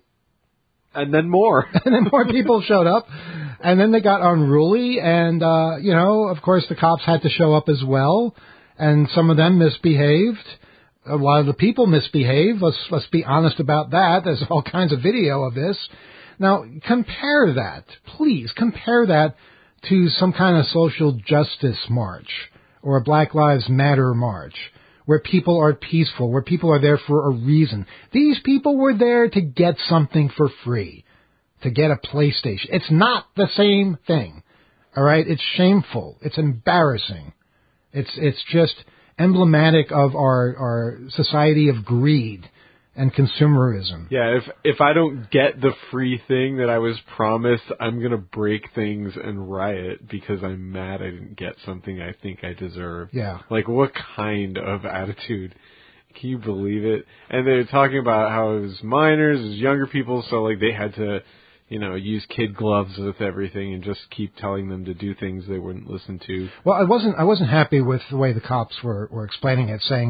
then more. and then more people showed up, and then they got unruly, and, of course the cops had to show up as well, and some of them misbehaved. A lot of the people misbehaved. Let's be honest about that. There's all kinds of video of this. Now, compare that, please, compare that to some kind of social justice march or a Black Lives Matter march where people are peaceful, where people are there for a reason. These people were there to get something for free, to get a PlayStation. It's not the same thing, all right? It's shameful. It's embarrassing. It's just emblematic of our society of greed and consumerism. Yeah, if I don't get the free thing that I was promised, I'm going to break things and riot because I'm mad I didn't get something I think I deserve. Yeah. Like, what kind of attitude? Can you believe it? And they're talking about how it was minors, it was younger people, so like they had to, use kid gloves with everything and just keep telling them to do things they wouldn't listen to. Well, I wasn't happy with the way the cops were explaining it, saying,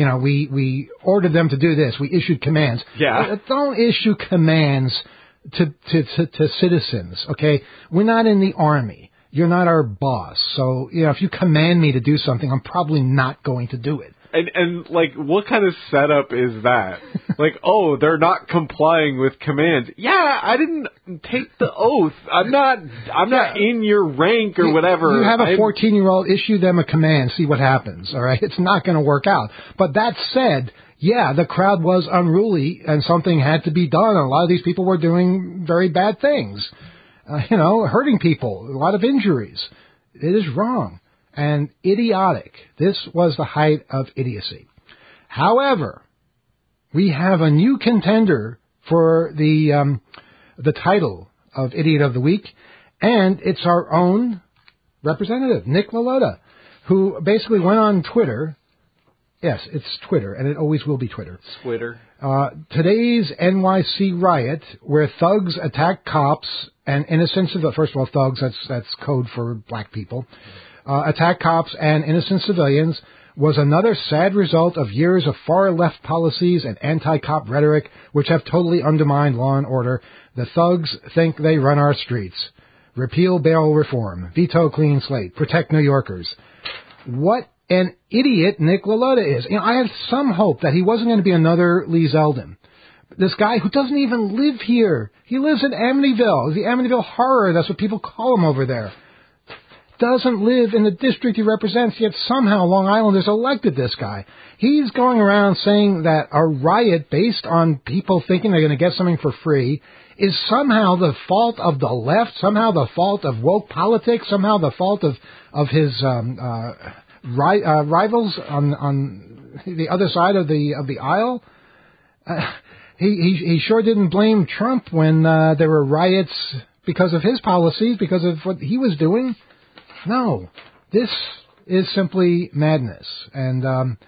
we ordered them to do this. We issued commands. Yeah. Don't issue commands to citizens, okay? We're not in the army. You're not our boss. So, if you command me to do something, I'm probably not going to do it. And like, what kind of setup is that? Like, oh, they're not complying with commands. Yeah, I didn't take the oath. I'm not in your rank or whatever. You have a 14-year-old, issue them a command, see what happens, all right? It's not going to work out. But that said, yeah, the crowd was unruly and something had to be done. A lot of these people were doing very bad things, hurting people, a lot of injuries. It is wrong and idiotic. This was the height of idiocy. However, we have a new contender for the title of Idiot of the Week, and it's our own representative, Nick LaLota, who basically went on Twitter. Yes, it's Twitter, and it always will be Twitter. Twitter. Today's NYC riot, where thugs attack cops and innocent civilians. First of all, thugs, that's code for black people. Attack cops and innocent civilians was another sad result of years of far-left policies and anti-cop rhetoric which have totally undermined law and order. The thugs think they run our streets. Repeal bail reform. Veto clean slate. Protect New Yorkers. What an idiot Nick LaLota is. I had some hope that he wasn't going to be another Lee Zeldin. This guy who doesn't even live here. He lives in Amityville. The Amityville Horror, that's what people call him over there. Doesn't live in the district he represents, yet somehow Long Islanders elected this guy. He's going around saying that a riot based on people thinking they're going to get something for free is somehow the fault of the left, somehow the fault of woke politics, somehow the fault of his rivals on the other side of the aisle. He sure didn't blame Trump when there were riots because of his policies, because of what he was doing. No, this is simply madness, and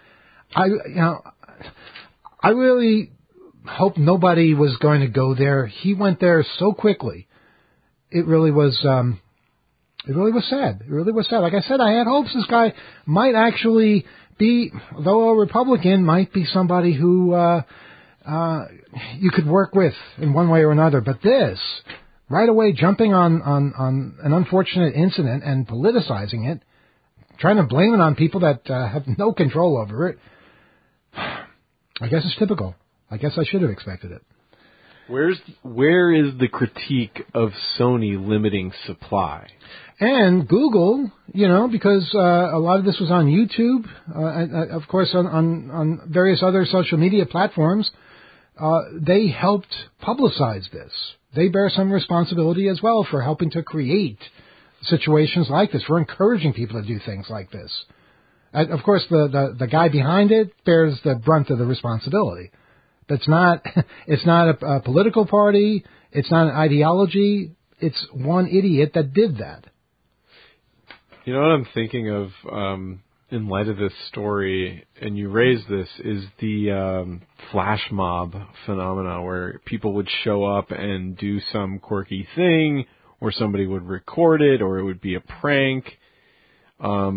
I really hope nobody was going to go there. He went there so quickly. It really was sad. It really was sad. Like I said, I had hopes this guy might actually be, though a Republican, might be somebody who you could work with in one way or another. But this, right away jumping on an unfortunate incident and politicizing it, trying to blame it on people that have no control over it, I guess it's typical. I guess I should have expected it. Where is the critique of Sony limiting supply? And Google, because a lot of this was on YouTube, and of course on various other social media platforms, they helped publicize this. They bear some responsibility as well for helping to create situations like this, for encouraging people to do things like this. And of course, the guy behind it bears the brunt of the responsibility. It's not a political party. It's not an ideology. It's one idiot that did that. You know what I'm thinking of in light of this story, and you raised this, is the flash mob phenomena where people would show up and do some quirky thing, or somebody would record it, or it would be a prank.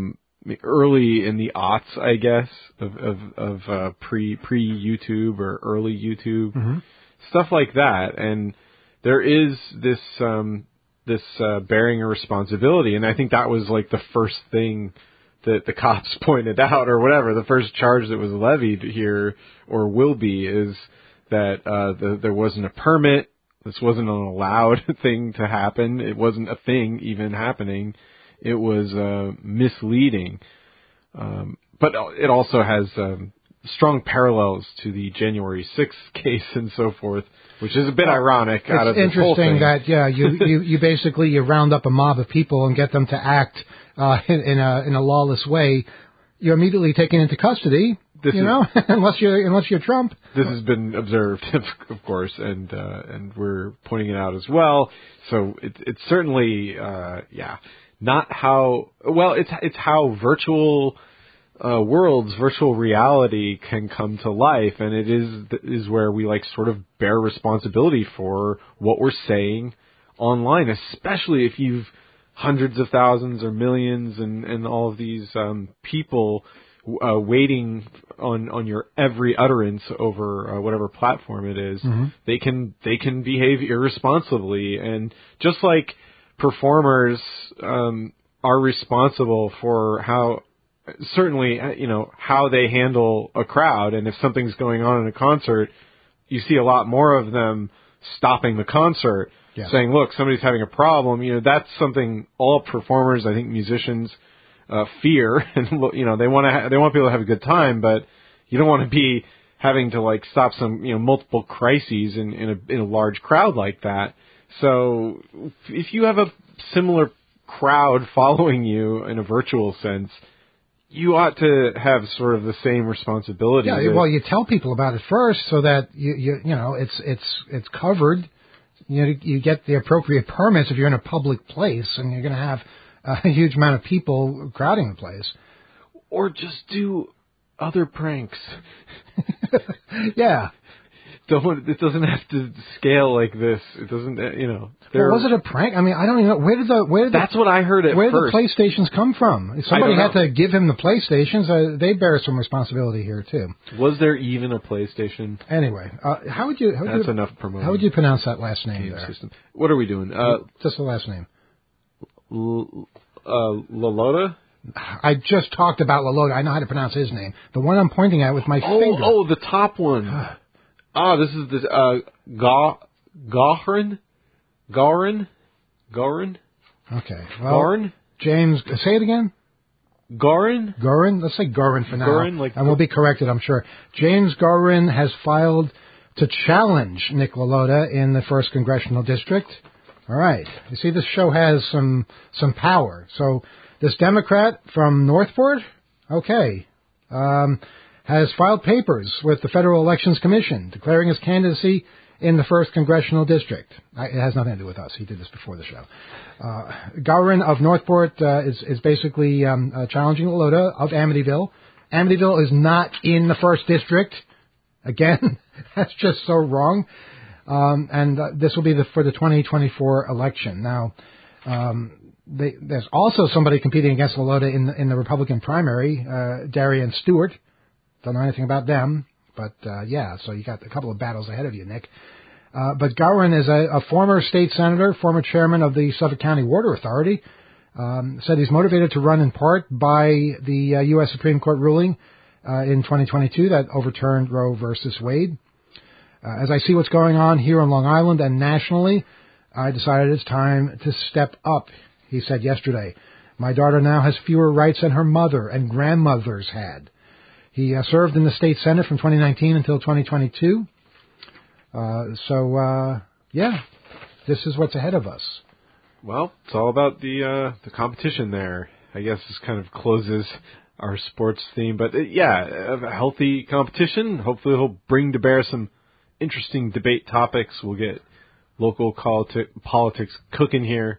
early in the aughts, I guess, of pre YouTube or early YouTube, stuff like that. And there is this bearing a responsibility, and I think that was like the first thing that the cops pointed out, or whatever. The first charge that was levied here, or will be, is that there wasn't a permit. This wasn't an allowed thing to happen. It wasn't a thing even happening. It was misleading. But it also has strong parallels to the January 6th case and so forth, which is a bit ironic out of this whole thing. It's interesting that, you basically you round up a mob of people and get them to act in a lawless way. You're immediately taken into custody. Unless you're Trump. This has been observed, of course, and we're pointing it out as well. So it's certainly, not how well. It's how virtual worlds, virtual reality can come to life, and it is where we sort of bear responsibility for what we're saying online, especially if you've hundreds of thousands or millions and all of these people waiting on your every utterance over whatever platform it is. They can behave irresponsibly, and just like performers are responsible for how they handle a crowd, and if something's going on in a concert, you see a lot more of them stopping the concert, saying, "Look, somebody's having a problem." That's something all performers, I think, musicians fear, and they want people to have a good time, but you don't want to be having to stop some multiple crises in a large crowd like that. So if you have a similar crowd following you in a virtual sense, you ought to have sort of the same responsibility. Yeah, well, you tell people about it first so that it's covered. You get the appropriate permits if you're in a public place, and you're going to have a huge amount of people crowding the place. Or just do other pranks. Yeah. It doesn't have to scale like this. It doesn't, was it a prank? I mean, I don't even know. That's what I heard at first. Where did the PlayStations come from? Somebody had to give him the PlayStations. They bear some responsibility here, too. Was there even a PlayStation? Anyway, That's enough promotion. How would you pronounce that last name there? System. What are we doing? Just the last name. Lalota? I just talked about Lalota. I know how to pronounce his name. The one I'm pointing at with my finger. Oh, the top one. This is the Gaurin? Okay. Well, Gaurin? James, say it again. Gaurin? Let's say Gaurin for now. Gaurin, and we'll be corrected, I'm sure. James Gaurin has filed to challenge Nick Lalota in the 1st Congressional District. All right. You see, this show has some power. So this Democrat from Northport, has filed papers with the Federal Elections Commission declaring his candidacy in the 1st Congressional District. It has nothing to do with us. He did this before the show. Gowron of Northport is basically challenging Lalota of Amityville. Amityville is not in the 1st District. Again, that's just so wrong. And this will be for the 2024 election. Now, there's also somebody competing against Lalota in the Republican primary, Darian Stewart. Don't know anything about them, but so you got a couple of battles ahead of you, Nick. But Gowron is a former state senator, former chairman of the Suffolk County Water Authority. Said he's motivated to run in part by the U.S. Supreme Court ruling in 2022 that overturned Roe versus Wade. As I see what's going on here on Long Island and nationally, I decided it's time to step up, he said yesterday. My daughter now has fewer rights than her mother and grandmothers had. He served in the state Senate from 2019 until 2022. This is what's ahead of us. Well, it's all about the competition there. I guess this kind of closes our sports theme. But, a healthy competition. Hopefully it'll bring to bear some interesting debate topics. We'll get local politics cooking here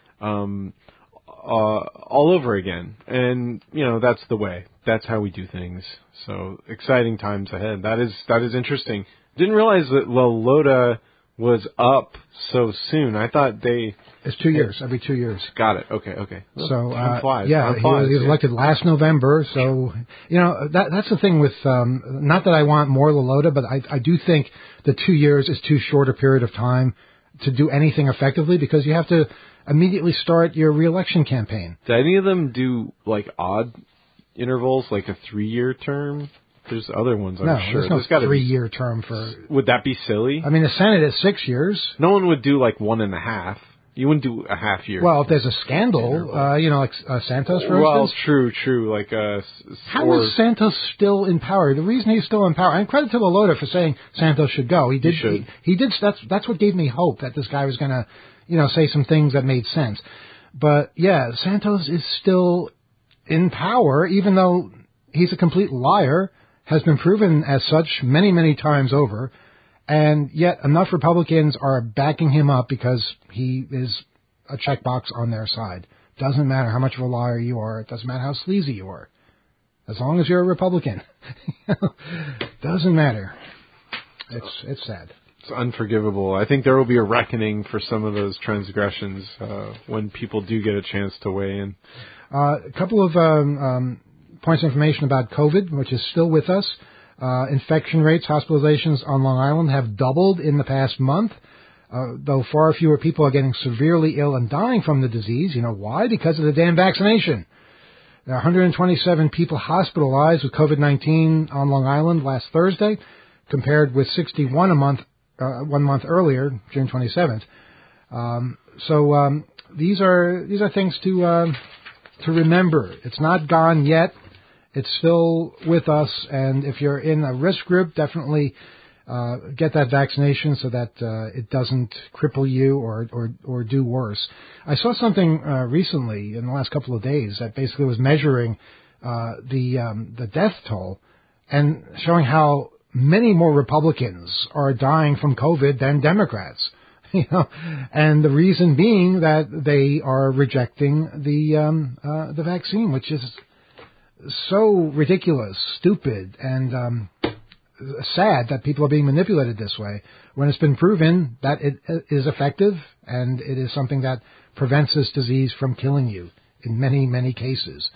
all over again. And, that's the way. That's how we do things. So exciting times ahead. That is interesting. Didn't realize that Lalota was up so soon. I thought It's 2 years, every 2 years. Got it. Okay. So, time flies. yeah, Time flies. he was elected last November. So, that's the thing with, not that I want more LaLota, but I do think the 2 years is too short a period of time to do anything effectively because you have to immediately start your reelection campaign. Do any of them do, like, odd intervals, like a 3-year term? There's other ones, I'm sure. There's no 3-year term for... Would that be silly? I mean, the Senate is 6 years. No one would do, like, 1.5. You wouldn't do a half year. Well, if there's a scandal, like Santos, for instance. Well, true. Like, how is Santos still in power? The reason he's still in power, and credit to LaLota for saying Santos should go. He did. He did. That's what gave me hope that this guy was going to, say some things that made sense. But yeah, Santos is still in power, even though he's a complete liar. Has been proven as such many, many times over. And yet enough Republicans are backing him up because he is a checkbox on their side. Doesn't matter how much of a liar you are. It doesn't matter how sleazy you are. As long as you're a Republican. Doesn't matter. It's sad. It's unforgivable. I think there will be a reckoning for some of those transgressions when people do get a chance to weigh in. A couple of points of information about COVID, which is still with us. Infection rates, hospitalizations on Long Island have doubled in the past month, though far fewer people are getting severely ill and dying from the disease. You know why? Because of the damn vaccination. There are 127 people hospitalized with COVID-19 on Long Island last Thursday, compared with 61 1 month earlier, June 27th. These are things to remember. It's not gone yet. It's still with us, and if you're in a risk group, definitely get that vaccination so that it doesn't cripple you or do worse. I saw something recently in the last couple of days that basically was measuring the death toll and showing how many more Republicans are dying from COVID than Democrats. And the reason being that they are rejecting the vaccine, which is so ridiculous, stupid, and sad that people are being manipulated this way when it's been proven that it is effective and it is something that prevents this disease from killing you in many, many cases.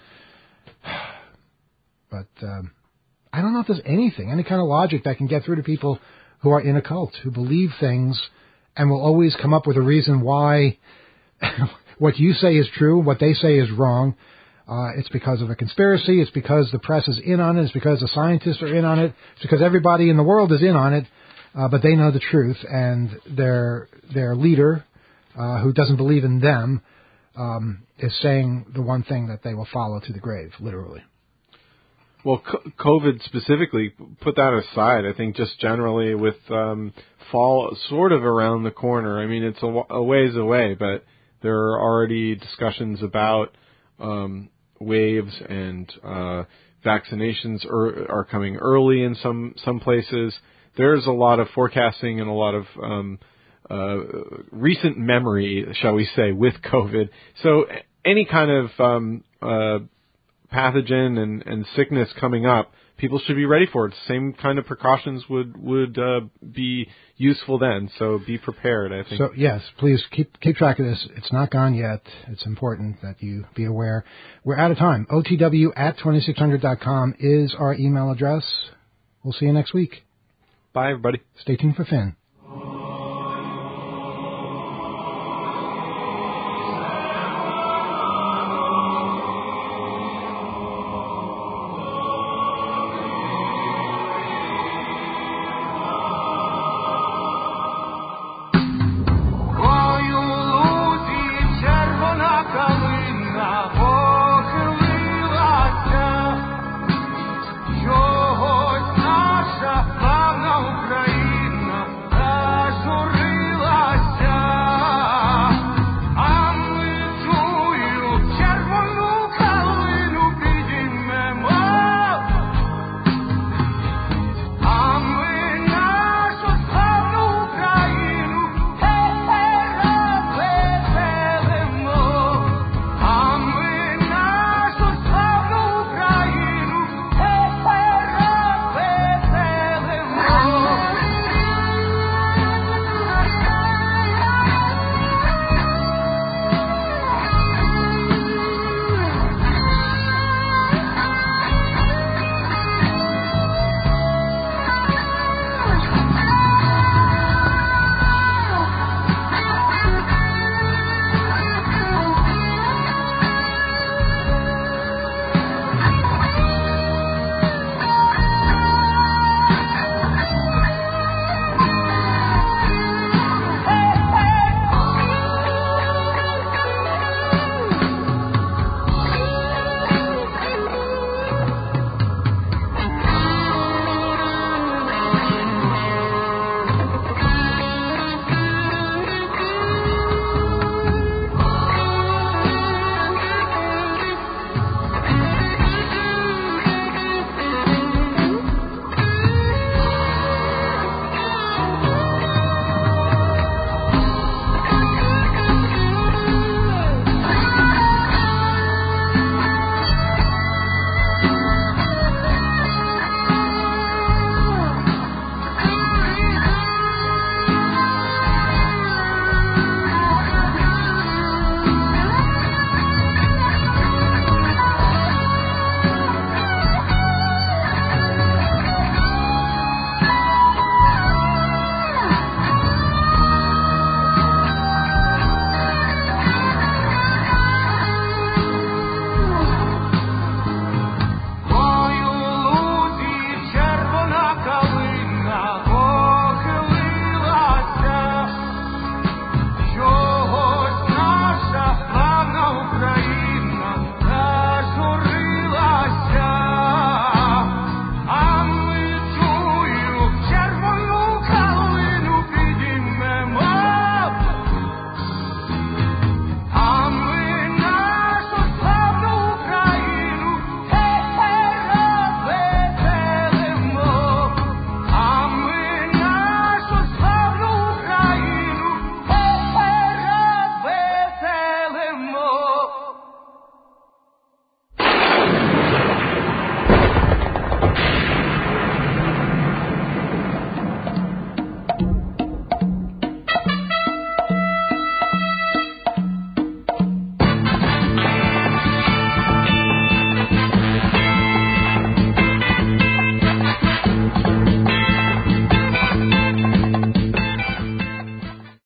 But I don't know if there's any kind of logic that can get through to people who are in a cult, who believe things and will always come up with a reason why what you say is true, what they say is wrong. It's because of a conspiracy. It's because the press is in on it. It's because the scientists are in on it. It's because everybody in the world is in on it, but they know the truth, and their leader, who doesn't believe in them, is saying the one thing that they will follow to the grave, literally. Well, COVID specifically, put that aside. I think just generally with fall sort of around the corner. I mean, it's a ways away, but there are already discussions about waves, and vaccinations are coming early in some places. There's a lot of forecasting and a lot of recent memory, shall we say, with COVID. So any kind of pathogen and sickness coming up, people should be ready for it. Same kind of precautions would be useful then. So be prepared, I think. So yes, please keep track of this. It's not gone yet. It's important that you be aware. We're out of time. OTW@2600.com is our email address. We'll see you next week. Bye, everybody. Stay tuned for Finn.